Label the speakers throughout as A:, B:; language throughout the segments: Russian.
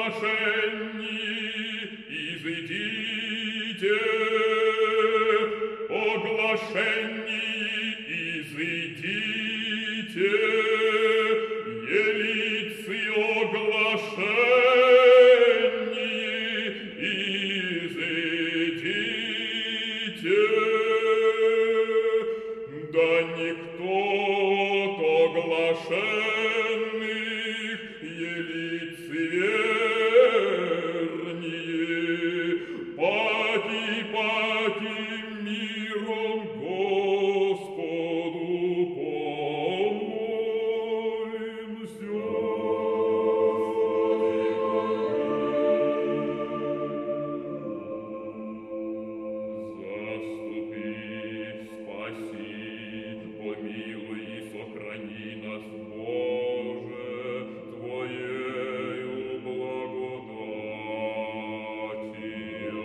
A: оглашении изыдите, оглашении изыдите, елицы оглашении изыдите, да никто оглашенных елицы вернее, паки миром Господу помолимся. Заступи, спаси, помилуй и сохрани нас, Боже, Твоею благодатью.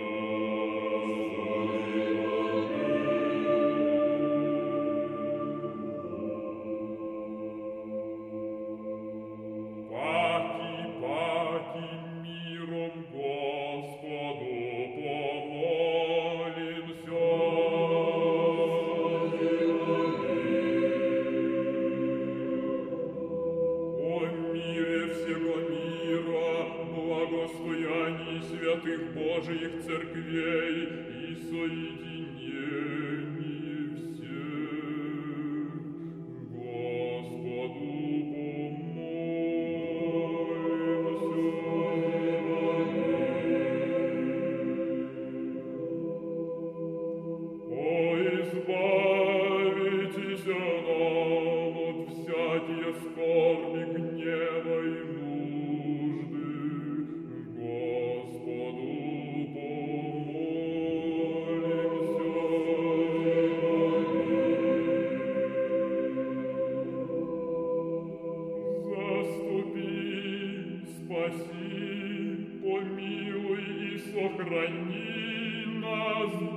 A: Паки миром Господу помолимся. О мире всего мира, благостоянии святых Божиих церквей и соединении всех, Господу помолимся. О, избавитесь нам от всякие скорби, гнева и нужды, Господу помолимся. Заступи, спаси, помилуй и сохрани нас,